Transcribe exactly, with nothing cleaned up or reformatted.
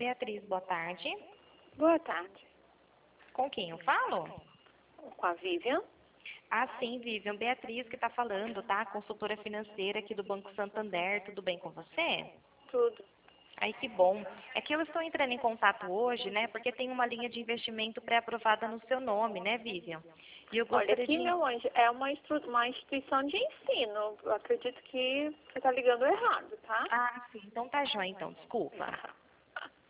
Beatriz, boa tarde. Boa tarde. Com quem eu falo? Com a Vivian. Ah, sim, Vivian. Beatriz que está falando, tá? Consultora financeira aqui do Banco Santander. Tudo bem com você? Tudo. Ai, que bom. É que eu estou entrando em contato hoje, né? Porque tem uma linha de investimento pré-aprovada no seu nome, né, Vivian? E eu Olha, gostaria aqui, de... meu anjo, é uma, instru... uma instituição de ensino. Eu acredito que você está ligando errado, tá? Ah, sim. Então tá jóia, então. Desculpa.